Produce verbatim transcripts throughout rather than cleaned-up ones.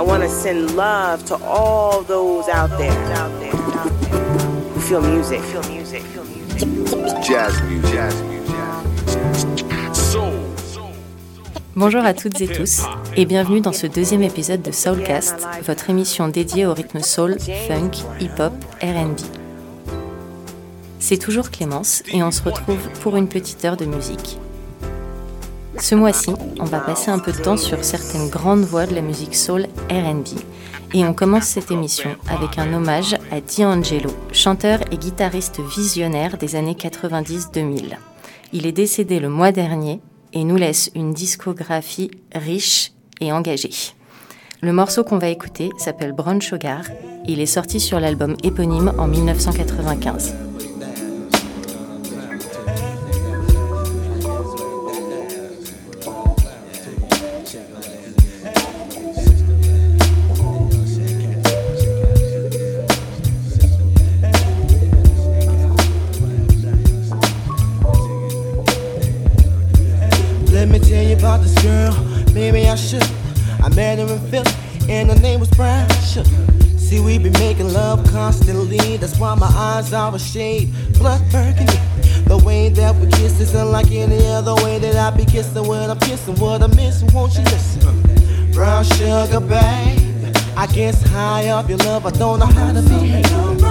want to send love to all those out there who feel music. Feel music. Feel music. Jazz music. Jazz music. Soul. Bonjour à toutes et tous et bienvenue dans ce deuxième épisode de Soulcast, votre émission dédiée au rythme soul, funk, hip-hop, R and B. C'est toujours Clémence et on se retrouve pour une petite heure de musique. Ce mois-ci, on va passer un peu de temps sur certaines grandes voix de la musique soul R and B. Et on commence cette émission avec un hommage à D'Angelo, chanteur et guitariste visionnaire des années quatre-vingt-dix deux mille. Il est décédé le mois dernier et nous laisse une discographie riche et engagée. Le morceau qu'on va écouter s'appelle Brown Sugar. Il est sorti sur l'album éponyme en dix-neuf cent quatre-vingt-quinze. About this girl, maybe I should. I met her in Philly, and her name was Brown Sugar. See, we be making love constantly. That's why my eyes are a shade blood burgundy. The way that we kiss is unlike any other way that I be kissing when I'm kissing. What I'm missing, won't you listen? Brown sugar, babe. I guess high off your love, I don't know how to behave.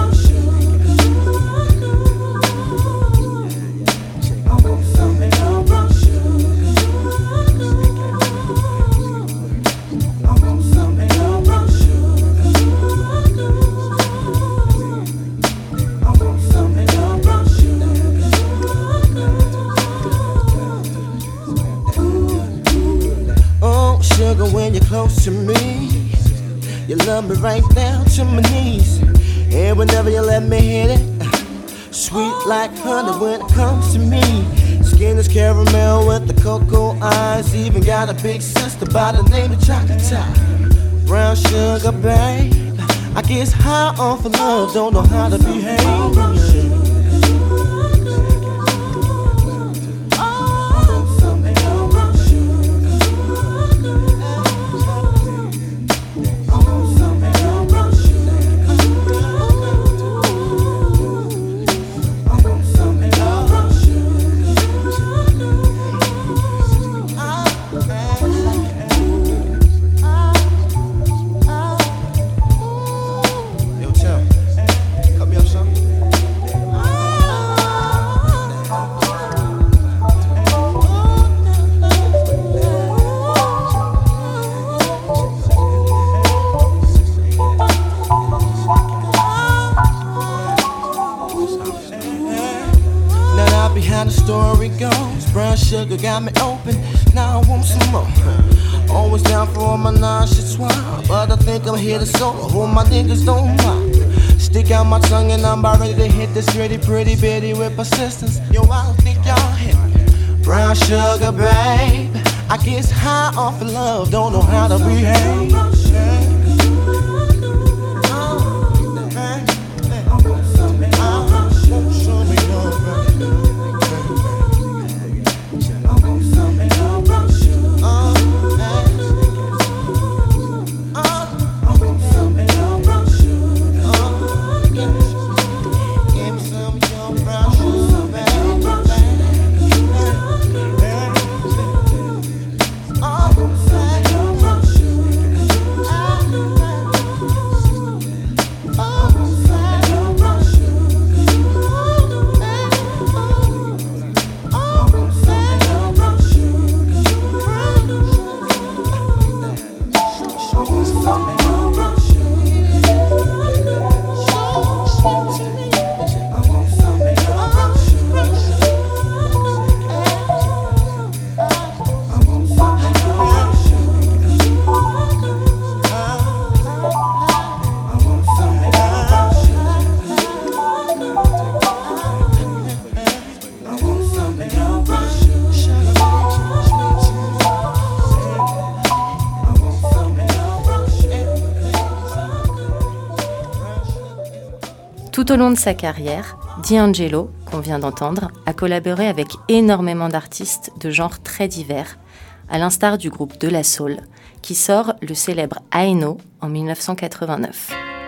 When you're close to me, you love me right down to my knees. And whenever you let me hit it, sweet like honey when it comes to me. Skin is caramel with the cocoa eyes. Even got a big sister by the name of Chocolate Top. Brown sugar, babe. I guess high off of love, don't know how to behave. Sugar got me open, now I want some more. Always down for all my nauseous swine, but I think I'm here to solo. Who my niggas don't mind. Stick out my tongue and I'm about ready to hit this pretty, pretty bitty with persistence. Yo, I don't think y'all hit me. Brown sugar, babe. I guess high off of love, don't know how to behave. Tout au long de sa carrière, D'Angelo, qu'on vient d'entendre, a collaboré avec énormément d'artistes de genres très divers, à l'instar du groupe De La Soul, qui sort le célèbre I Know en dix-neuf cent quatre-vingt-neuf.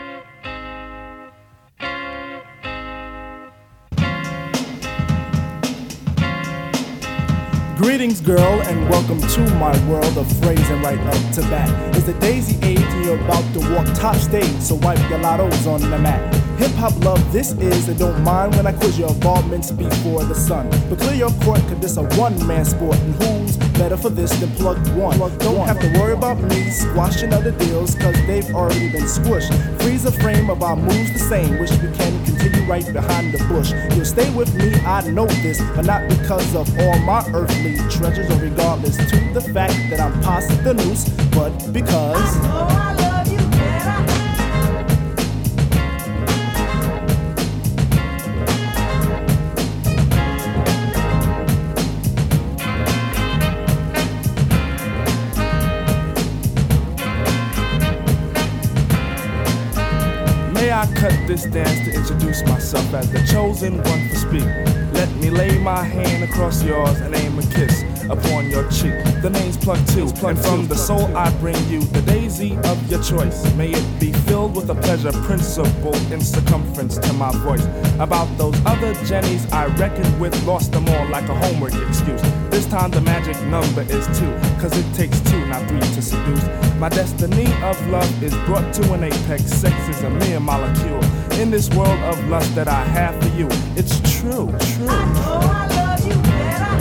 Greetings, girl, and welcome to my world of phrasing right up to bat. It's the daisy age and you're about to walk top stage, so wipe your lottos on the mat. Hip-hop love this is, and don't mind when I quiz your involvements before the sun. But clear your court, cause this a one-man sport, and who's better for this than plug one? Plug don't one. Have to worry about me squashing other deals, cause they've already been squished. Freeze the frame of our moves the same, wish we can continue right behind the bush. You'll stay with me, I know this, but not because of all my earthly treasures, or regardless to the fact that I'm past the noose, but because I know I love you better. May I cut this dance to introduce myself as the chosen one to speak. Let me lay my hand across yours and aim a kiss upon your cheek. The name's Plug Two, and from the soul I bring you the daisy of your choice. May it be filled with a pleasure principle in circumference to my voice. About those other Jennies I reckoned with, lost them all like a homework excuse. This time the magic number is two, cause it takes two, not three to seduce. My destiny of love is brought to an apex. Sex is a mere molecule in this world of lust that I have for you. It's true, true. I know I love you better.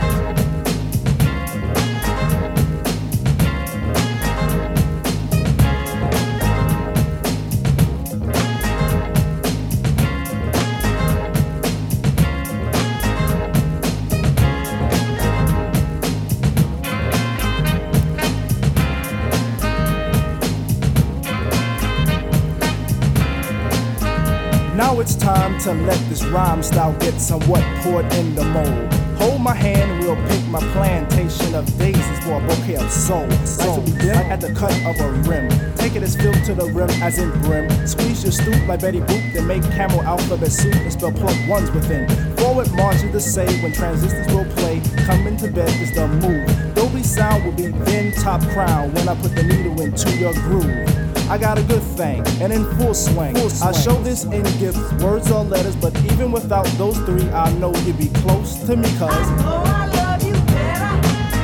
Now it's time to let this rhyme style get somewhat poured in the mold. Hold my hand and we'll pick my plantation of daisies for a bouquet of soul. So we begin at the cut of a rim. Take it as filled to the rim as in brim. Squeeze your stoop like Betty Boop, then make camel alphabet soup and spell plug ones within. Forward march is the say when transistors will play. Coming to bed is the move. Dolby sound will be then top crown when I put the needle into your groove. I got a good thing, and in full swing. full swing. I show this in gifts, words or letters, but even without those three, I know you'd be close to me, cause I know I love you better.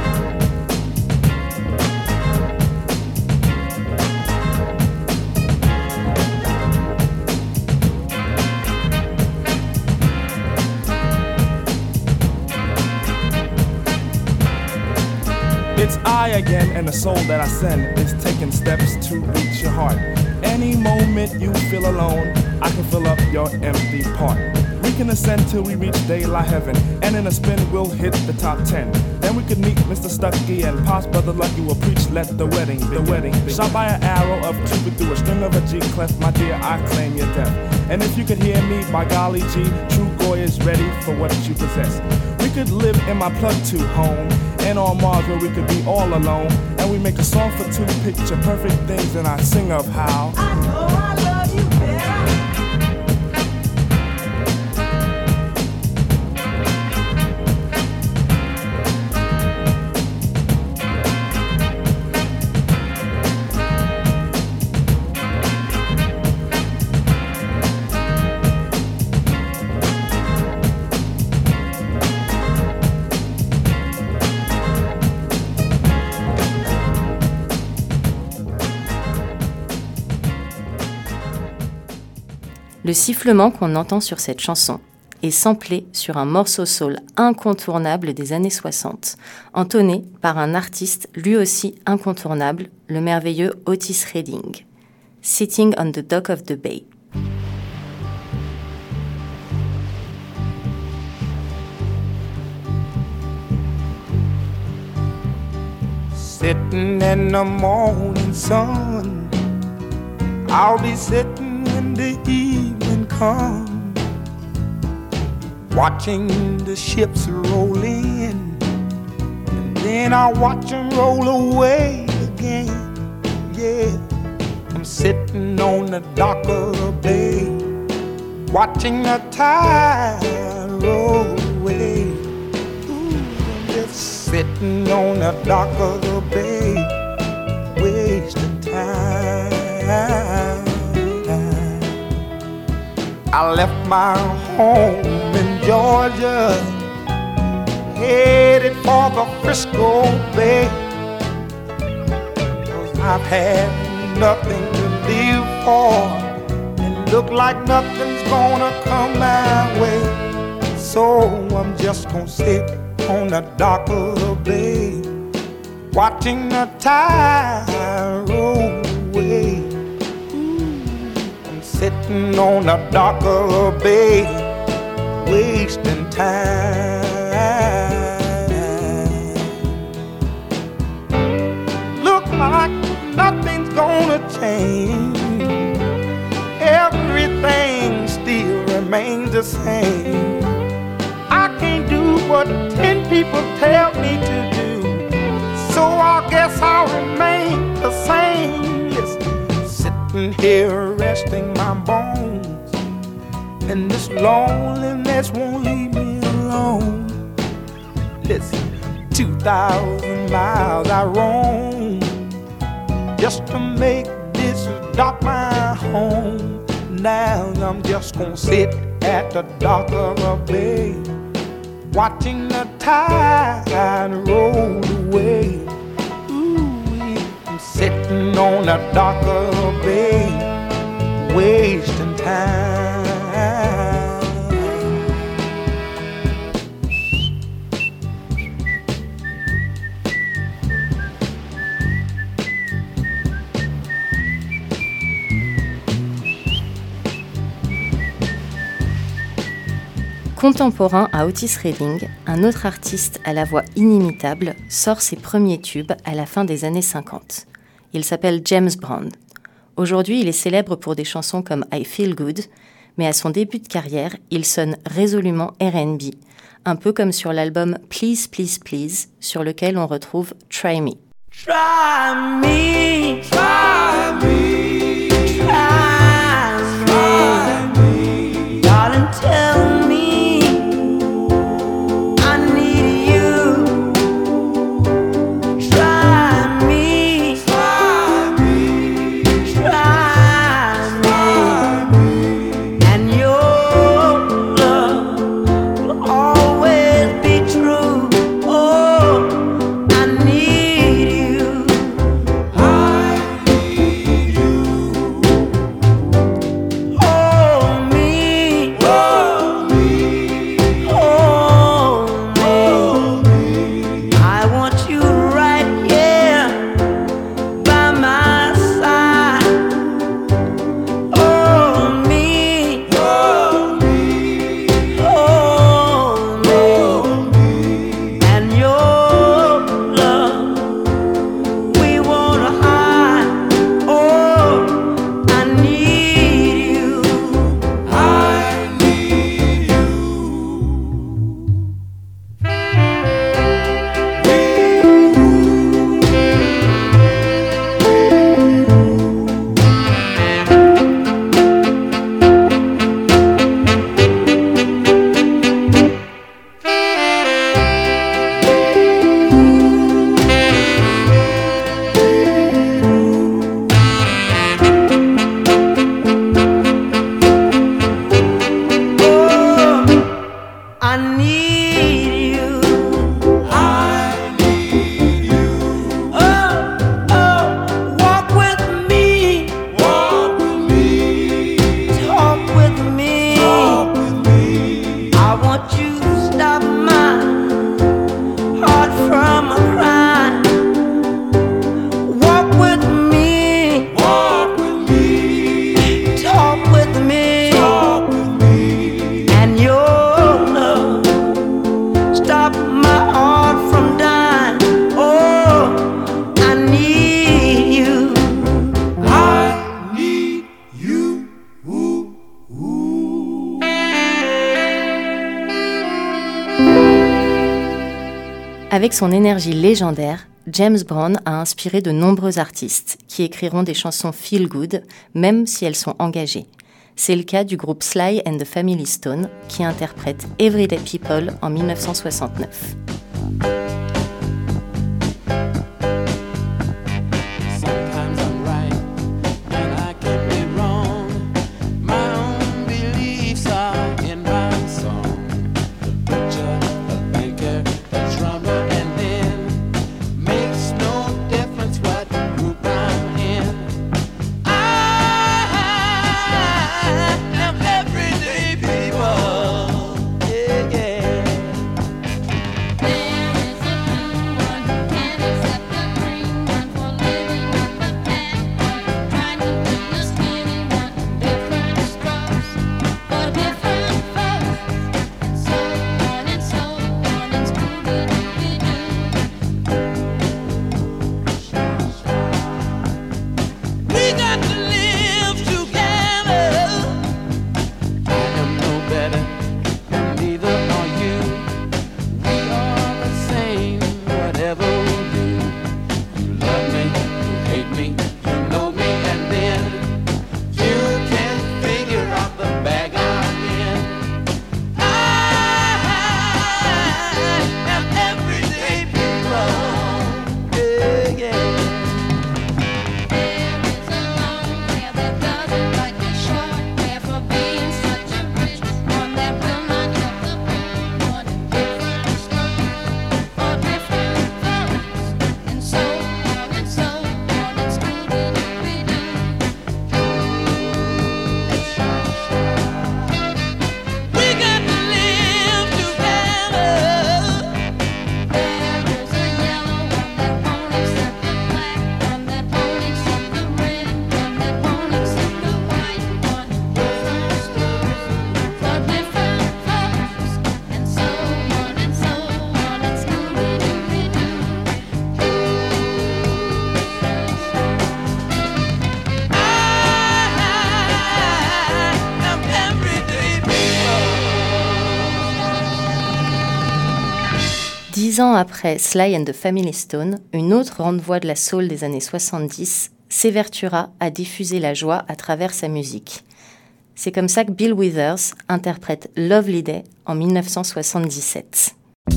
It's I again, and the soul that I send is taking steps to reach your heart. Any moment you feel alone, I can fill up your empty part. We can ascend till we reach daylight heaven, and in a spin we'll hit the top ten. Then we could meet Mister Stucky and Pops Brother Lucky will preach, let the wedding be. The wedding be. Shot by an arrow of Cupid through a string of a G clef, my dear, I claim your death. And if you could hear me, by golly G, true Goy is ready for what you possess. We could live in my Plug Two home, and on Mars where we could be all alone. And we make a song for two, picture perfect things, and I sing of how I know I love you better. Le sifflement qu'on entend sur cette chanson est samplé sur un morceau soul incontournable des années soixante, entonné par un artiste lui aussi incontournable, le merveilleux Otis Redding, Sitting on the Dock of the Bay. Sitting in the morning sun, I'll be sitting when the evening comes, watching the ships roll in, and then I'll watch them roll away again. Yeah, I'm sitting on the dock of the bay, watching the tide roll away. Ooh, I'm just sitting on the dock of the bay, wasting time. I left my home in Georgia, headed for the Frisco Bay, 'cause I've had nothing to live for, and look like nothing's gonna come my way. So I'm just gonna sit on the dock of the bay, watching the tide roll away. I'm sitting on the dock of the bay, wasting time. Look like nothing's gonna change, everything still remains the same. I can't do what ten people tell me to do, so I guess I'll remain the same. Yes, sitting here resting my bones, and this loneliness won't leave me alone. Listen, two thousand miles I roam just to make this dock my home. Now I'm just gonna sit at the dock of the bay, watching the tide roll away. Ooh, I'm sitting on the dock of the bay, wasting time. Contemporain à Otis Redding, un autre artiste à la voix inimitable sort ses premiers tubes à la fin des années cinquante. Il s'appelle James Brown. Aujourd'hui, il est célèbre pour des chansons comme I Feel Good, mais à son début de carrière, il sonne résolument R and B, un peu comme sur l'album Please Please Please, sur lequel on retrouve Try Me. Try me, try me, try me, try me. Darling, tell me I need you. Try me, try me, try me, and your love will always be true. Oh, I need you. I need you. Hold me, hold me, hold me. I want you right here by my side. Hold me, hold me, hold me, and your love we wanna hide. Oh, I need you. I need you. Oh, I need you. I need you. Oh, oh, walk with me. Walk with me. Talk with me. Talk with me. I want you to stop my heart from a cry. Walk with me. Walk with me. Talk with me. Talk with me. And your love stop my heart from dying. Oh, I need you. I need you. Ooh, ooh. Avec son énergie légendaire, James Brown a inspiré de nombreux artistes qui écriront des chansons feel good, même si elles sont engagées. C'est le cas du groupe Sly and the Family Stone qui interprète Everyday People en dix-neuf cent soixante-neuf. Dix ans après Sly and the Family Stone, une autre grande voix de la soul des années soixante-dix s'évertuera à diffuser la joie à travers sa musique. C'est comme ça que Bill Withers interprète Lovely Day en dix-neuf cent soixante-dix-sept.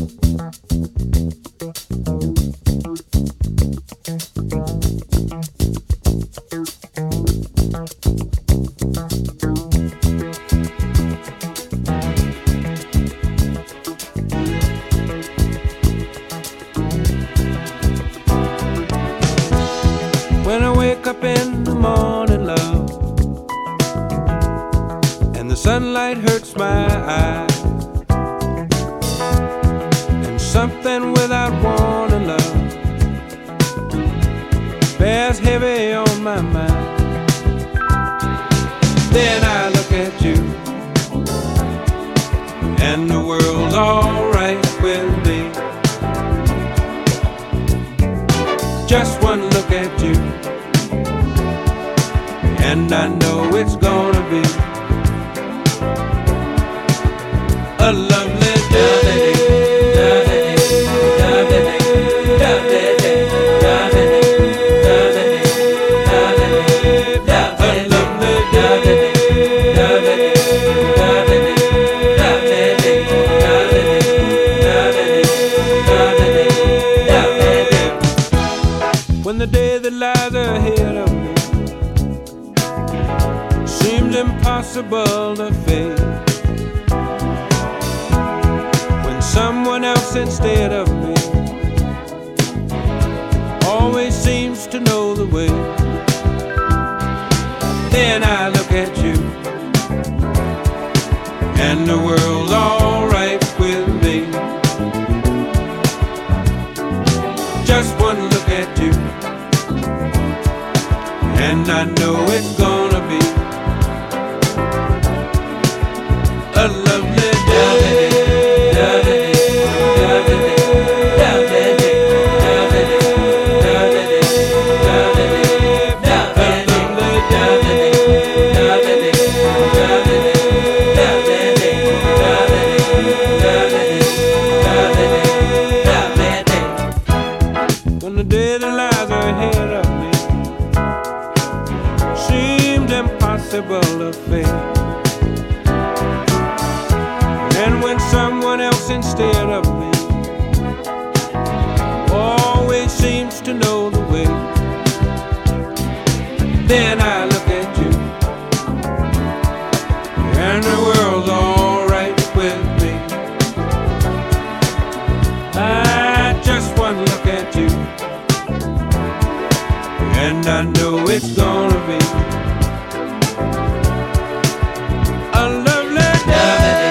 When I wake up in the morning, love, and the sunlight hurts my eyes, and something without warning, love, bears heavy on my mind. Then I look at you, and the world's alright with me. Just one look at you, and I know it's gonna be a lovely day. When the day that lies ahead of me seems impossible to face, when someone else instead of me always seems to know the way, then I look at you, and the world's alright with me. Just one look at you, and I know it's gonna be a lovely day. When the day that lies ahead of me seemed impossible to face, and when someone else instead of me always seems to know the way, then I look at you, and the world's alright with me. I just one look at you, and I know it's gonna be a lovely day.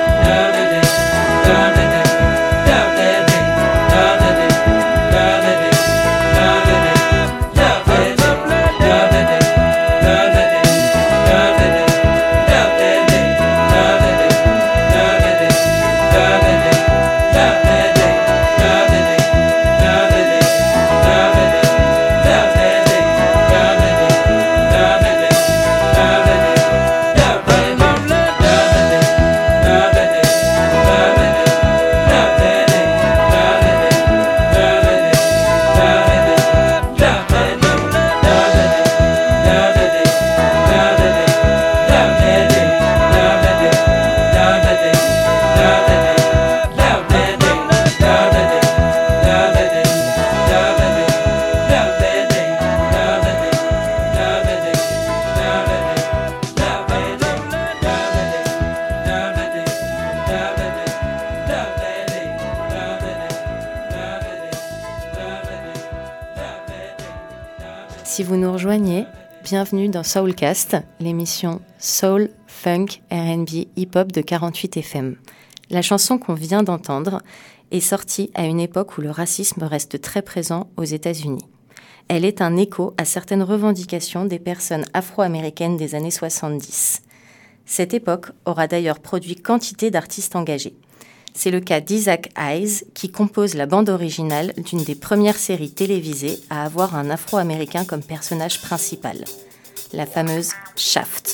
Si vous nous rejoignez, bienvenue dans Soulcast, l'émission Soul, Funk, R and B, Hip-Hop de quarante-huit F M. La chanson qu'on vient d'entendre est sortie à une époque où le racisme reste très présent aux États-Unis. Elle est un écho à certaines revendications des personnes afro-américaines des années soixante-dix. Cette époque aura d'ailleurs produit quantité d'artistes engagés. C'est le cas d'Isaac Hayes, qui compose la bande originale d'une des premières séries télévisées à avoir un Afro-Américain comme personnage principal, la fameuse Shaft.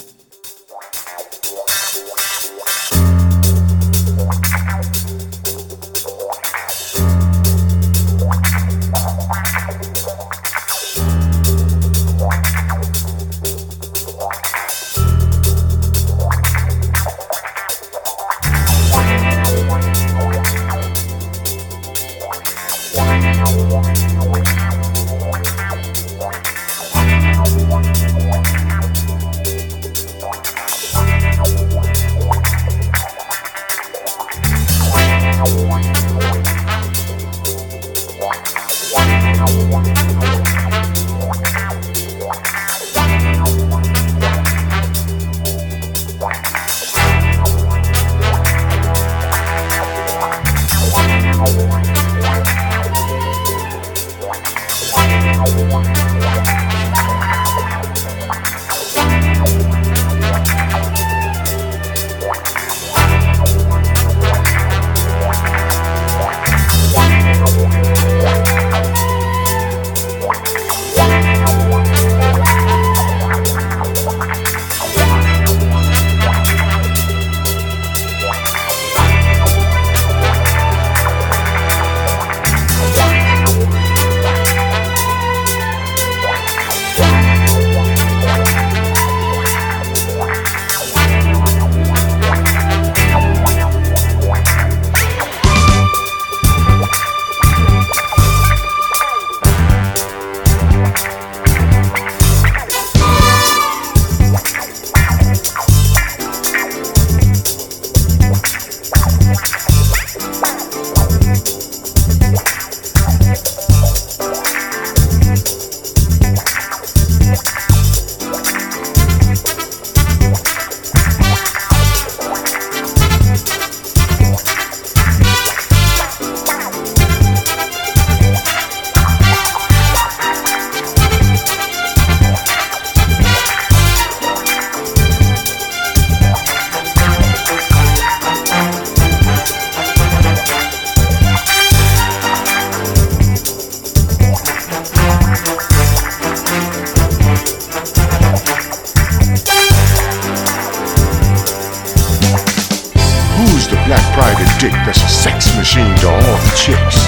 dick that's a sex machine to all the chicks.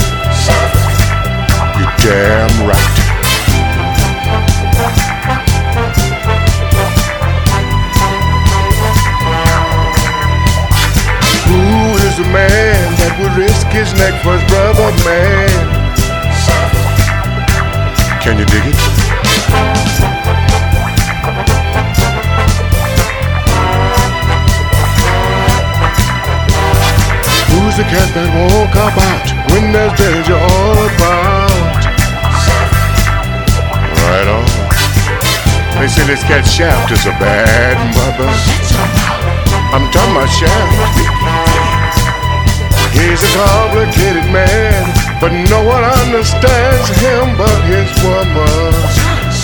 You're damn right. Who is the man that would risk his neck for his brother, man? Can you dig it? Who's the cat that won't cop out when there's danger all about? Right on. They say this cat Shaft is a bad mother. I'm talking about Shaft. He's a complicated man, but no one understands him but his woman.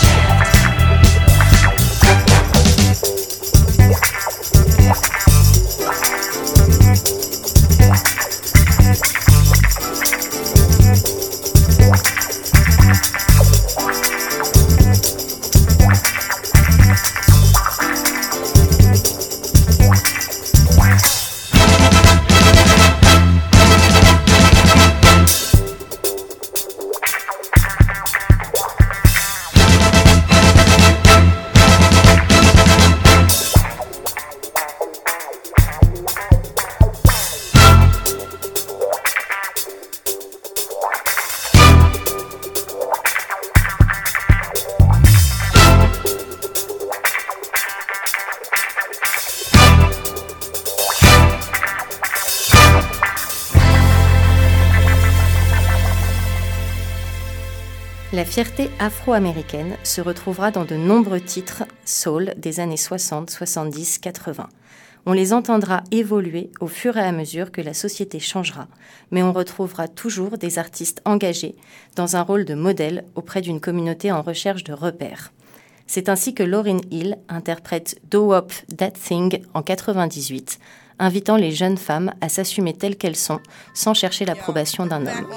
La fierté afro-américaine se retrouvera dans de nombreux titres soul des années soixante, soixante-dix, quatre-vingts. On les entendra évoluer au fur et à mesure que la société changera, mais on retrouvera toujours des artistes engagés dans un rôle de modèle auprès d'une communauté en recherche de repères. C'est ainsi que Lauryn Hill interprète Do Wop That Thing en quatre-vingt-dix-huit, invitant les jeunes femmes à s'assumer telles qu'elles sont, sans chercher l'approbation d'un homme.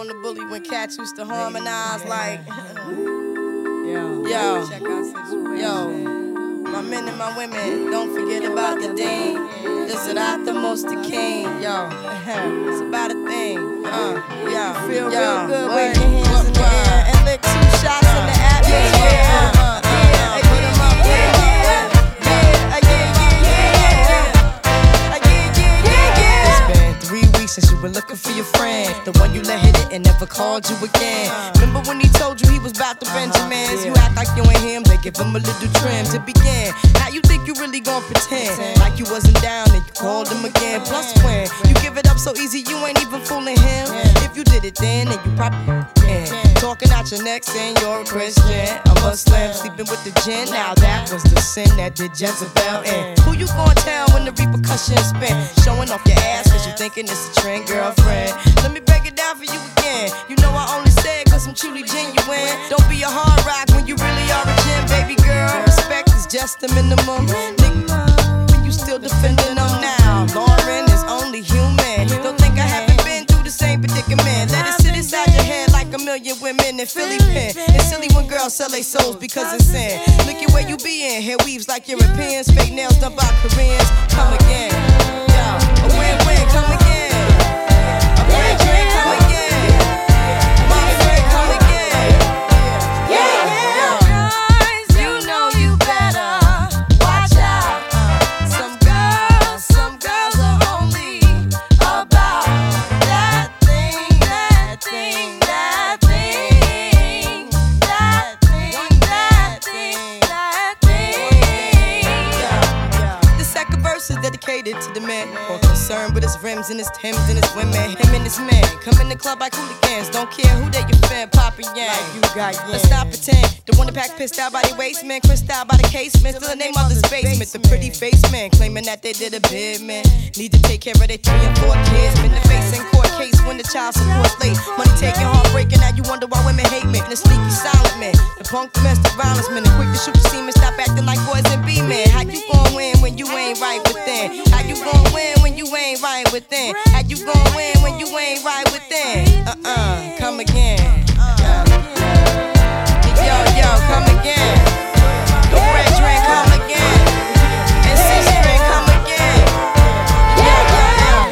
My men and my women, don't forget about the dean. This is not the most the king, yo. It's about a thing, uh, yo. Feel yo. Real good, wave your hands in the air and lick two shots in the atmosphere. Uh, uh, uh, put 'em up, yeah, yeah, yeah, yeah, yeah, yeah, yeah. It's been three weeks since you were looking for your friend, the one you let hit it and never called you again. Remember when he told you he was about to Benjamins? You act like you ain't him, they give him a little trim to begin. Now you think you really gon' pretend like you wasn't down and you called him again. Plus when you give it up so easy, you ain't even fooling him. If you did it then, then you probably can. Talking out your neck saying you're a Christian, a Muslim, sleeping with the jinn. Now that was the sin that did Jezebel in. Who you gonna tell when the repercussions spin? Showing off your ass cause you thinking it's a trend, girlfriend. Let me break it down for you again. You know I only say it cause I'm truly genuine. Don't be a hard rock when you really are a gem, baby girl. Respect is just the minimum. Nigga, you still defending them now. Lauren is only human. Don't think I haven't been through the same predicament. Let it sit inside your head like a million women in Philly pen. It's silly when girls sell their souls because it's sin. Look at where you be in. Hair weaves like Europeans. Fake nails done by Koreans. Come again. Yo, a win-win. Come again. A win drink. Come again. My friend. Come again. Yeah, yeah. Guys, you know you better watch out. Some girls, some girls are only about that thing, that thing, that thing, that thing, that thing, that thing. The second verse is dedicated to the man more concerned with his rims and his Timbs and his women. Him and his man come in the club like hooligans. Don't care who they your fan, Papa Yang. Like you got yang. Let's stop pretend. The one that pack pissed out by the waist, man. Crissed out by the casement. Still the name of the basement. The pretty face man claiming that they did a bid, man. Need to take care of their three and four kids. Been the face in court case when the child support's late. Money taking, heartbreaking. Now you wonder why women hate me. The sneaky silent man. The punk domestic violence man. The quick to shoot the semen. Stop acting like boys and be men. How you gon' win when you ain't right within? How you gon' win when you ain't right within? How you gon' win when you ain't right within? Uh-uh, come again. Uh. Yo, yo, come again. The red drink, come again. And six string, come again. Yeah, yeah,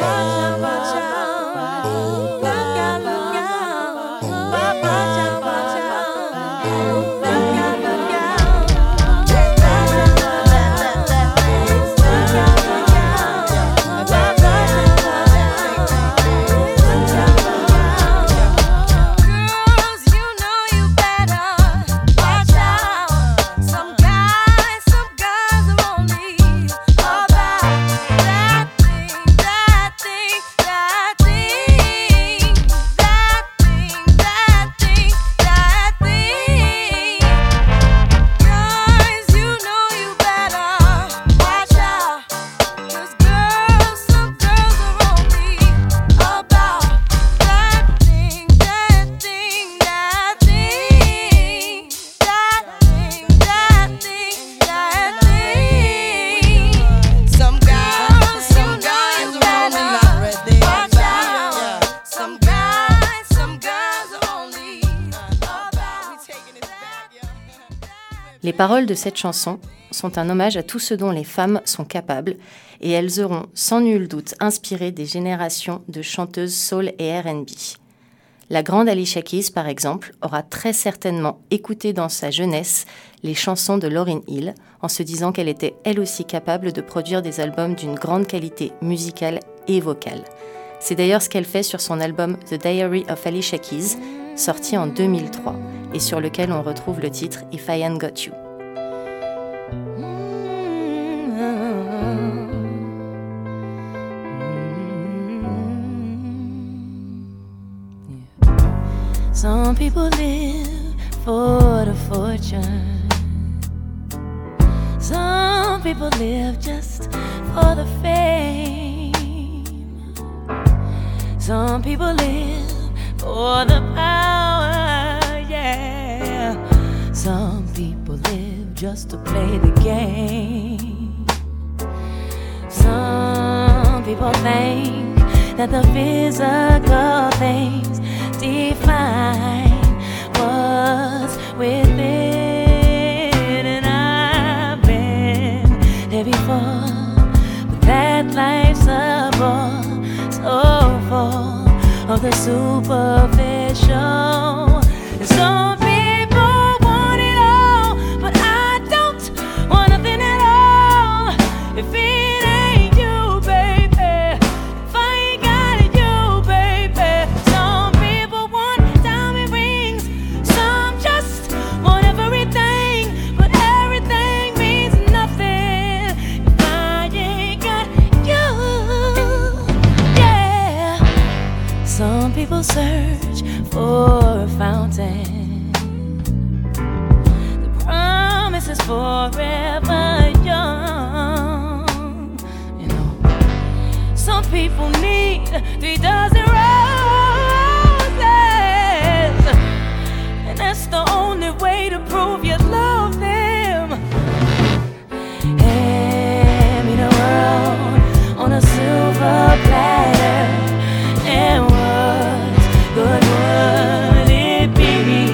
Les paroles de cette chanson sont un hommage à tout ce dont les femmes sont capables et elles auront sans nul doute inspiré des générations de chanteuses soul et R and B. La grande Alicia Keys, par exemple, aura très certainement écouté dans sa jeunesse les chansons de Lauryn Hill en se disant qu'elle était elle aussi capable de produire des albums d'une grande qualité musicale et vocale. C'est d'ailleurs ce qu'elle fait sur son album The Diary of Alicia Keys, sorti en deux mille trois, et sur lequel on retrouve le titre If I Ain't Got You. Some people live for the fortune. Some people live just for the fame. Some people live for the power, yeah. Some people live just to play the game. Some people think that the physical things define what's within, and I've been there before, but that life's a bore so full of the superficial. And some people want it all, but I don't want nothing at all. If it ain't you, baby, if I ain't got it, you, baby. Some people want diamond rings forever young. You know, some people need three dozen roses, and that's the only way to prove you love them. Hand me the world on a silver platter, and what good would it be?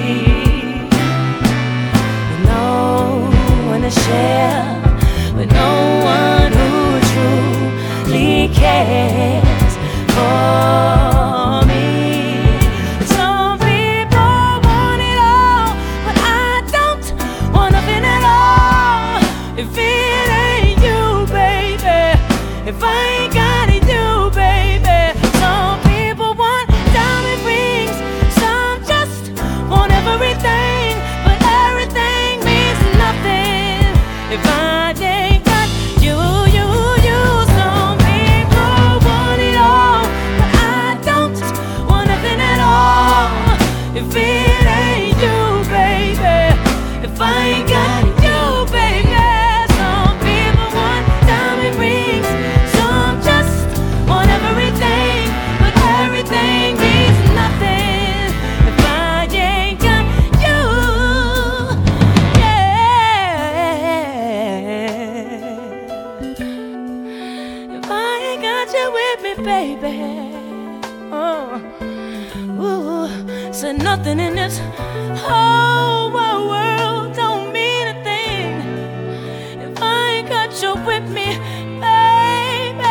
With no one to share, with no one who truly cares for me. Some people want it all, but I don't want nothing at all. If it ain't you, baby, if I ain't got it, you, baby. Some people want diamond rings, some just want everything, but everything means nothing if I ain't got you, you, you. Some people want it all, but I don't want nothing at all. If it ain't you, baby, if I ain't got you, baby. Some people want diamond rings, some just want everything, but everything means nothing if I ain't got you. Yeah. If I ain't got you with me, baby. Oh, ooh, so nothing in this whole wide world don't mean a thing if I ain't got you with me, baby.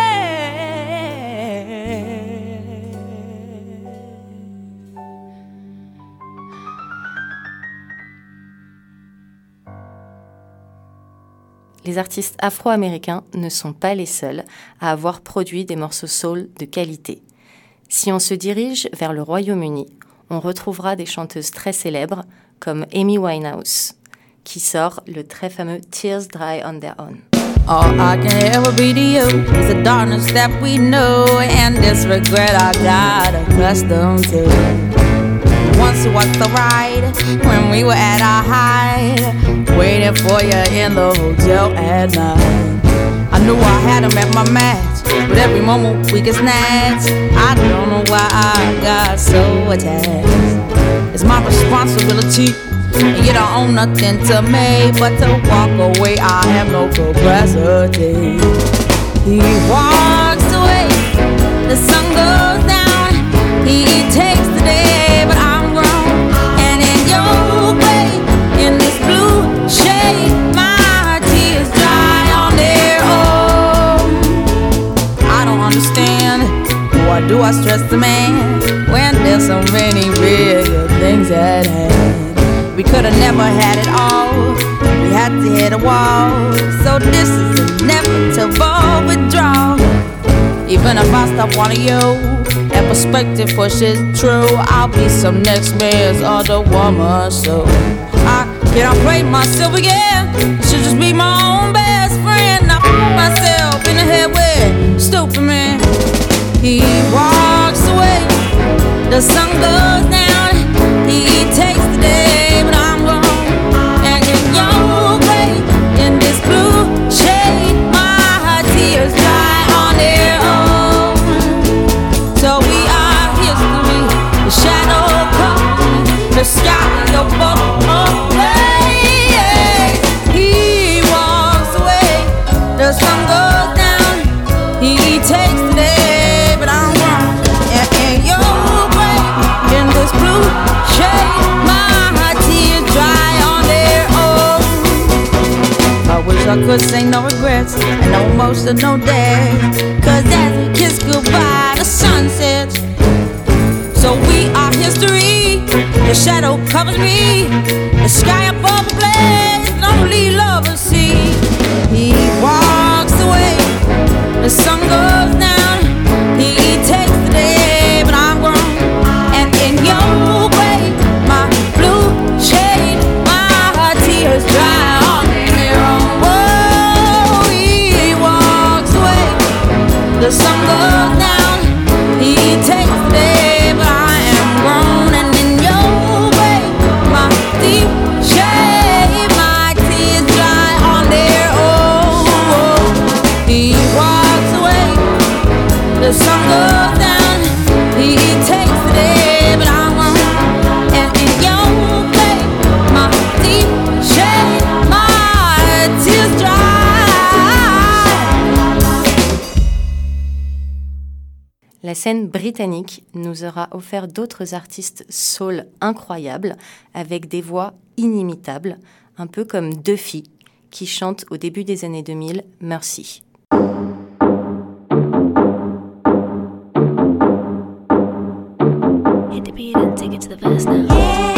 Les artistes afro-américains ne sont pas les seuls à avoir produit des morceaux soul de qualité. Si on se dirige vers le Royaume-Uni, on retrouvera des chanteuses très célèbres comme Amy Winehouse, qui sort le très fameux Tears Dry on Their Own. All I can ever be to you is the darkness that we know and this regret I got accustomed to. Once was the ride when we were at our height, waiting for you in the hotel at night. I knew I had him at my match, but every moment we get snatched. I don't know why I got so attached. It's my responsibility, and you don't own nothing to me but to walk away. I have no capacity. He walks away, the sun goes down. He takes the day, but I'm grown. And in your way, in this blue shade, my tears dry on their own. I don't understand, why do I stress the man when there's so many bigger things at hand? We could've never had it all, we had to hit a wall. So this is inevitable withdrawal. Even if I stop wanting you, and perspective pushes true, I'll be some next man's other woman. So I cannot play myself again, should just be my own best friend. I put myself in the head with stupid man. He walks away, the sun goes down. He takes the day, but I'm gone. And in your way, in this blue shade, my tears dry on their own. So we are history, the shadow comes, the sky above away. He walks away, the sun goes down. He takes the day, but I'm gone. And in your way, in this blue shade, my tears dry on their own. I wish I could say no regrets and no emotional day, cause as we kiss goodbye, the sun sets. So we are history, the shadow covers me, the sky above the blaze, and only lovers see. He walks away, the sun goes down. He takes the day, but I'm grown. And in your way, my blue shade, my tears dry on their own. Whoa, he walks away, the sun goes down. He takes the day, but I am grown. And in your way, my deep shade, my tears dry la scène britannique nous aura offert d'autres artistes soul incroyables, avec des voix inimitables, un peu comme Duffy, qui chante au début des années deux mille Mercy. Hit the beat and take it to the verse now. Yeah.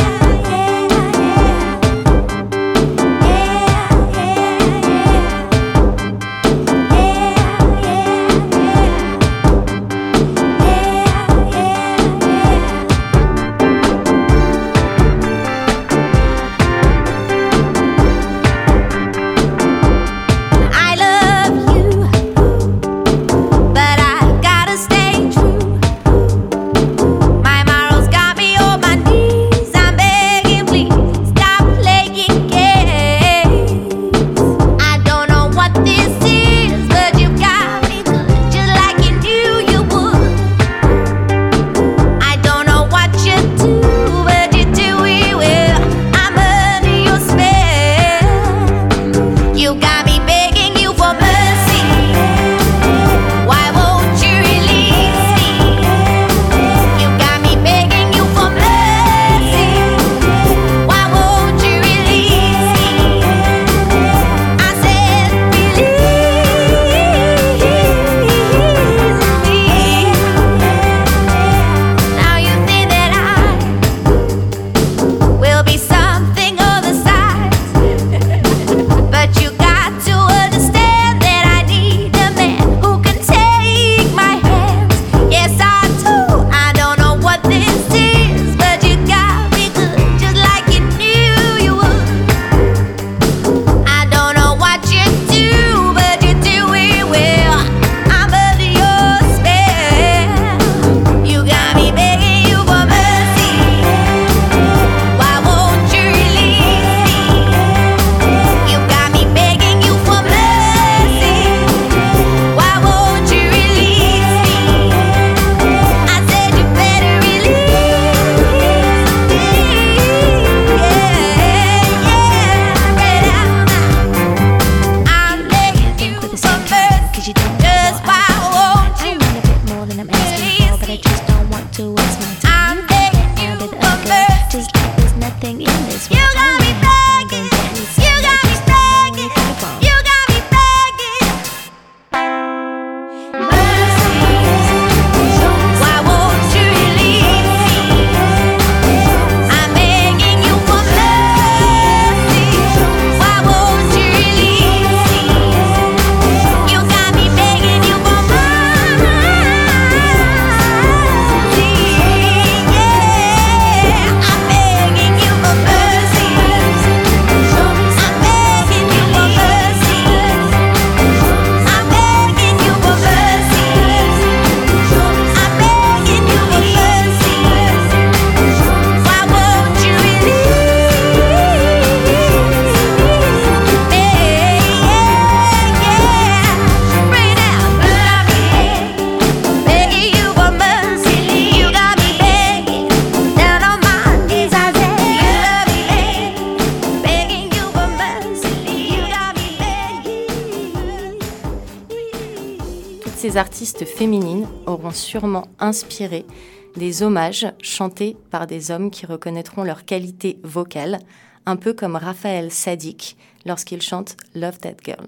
Ces artistes féminines auront sûrement inspiré des hommages chantés par des hommes qui reconnaîtront leur qualité vocale, un peu comme Raphaël Saadiq lorsqu'il chante Love That Girl.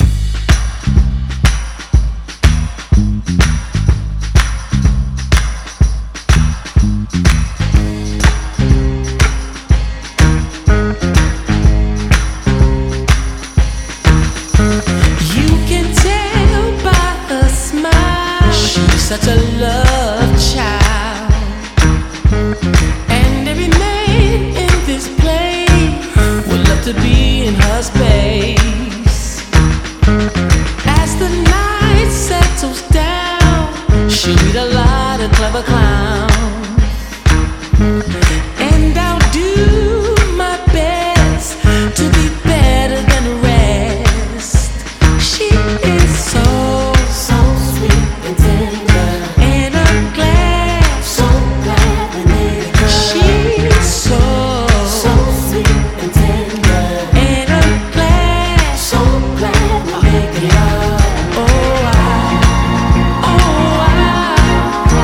Such a love child, and every man in this place would love to be in her space. As the night settles down, she'll meet a lot of clever clowns, and I'll do my best to be better than the rest. She is so, so sweet and tender. Oh, I, oh, I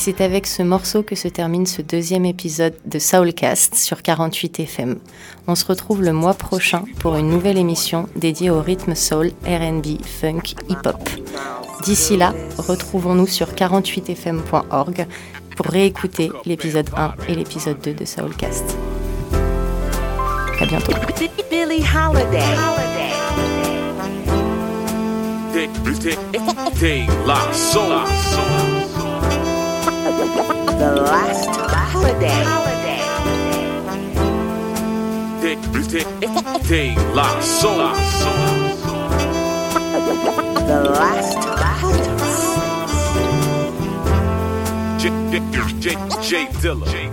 c'est avec ce morceau que se termine ce deuxième épisode de Soulcast sur quarante-huit F M. On se retrouve le mois prochain pour une nouvelle émission dédiée au rythme soul, R and B, funk, hip-hop. D'ici là, retrouvons-nous sur quarante-huit F M point org pour réécouter l'épisode un et l'épisode deux de Soulcast. À bientôt. Billie Holiday. The last holiday. The last holiday. J. J. J. Dilla.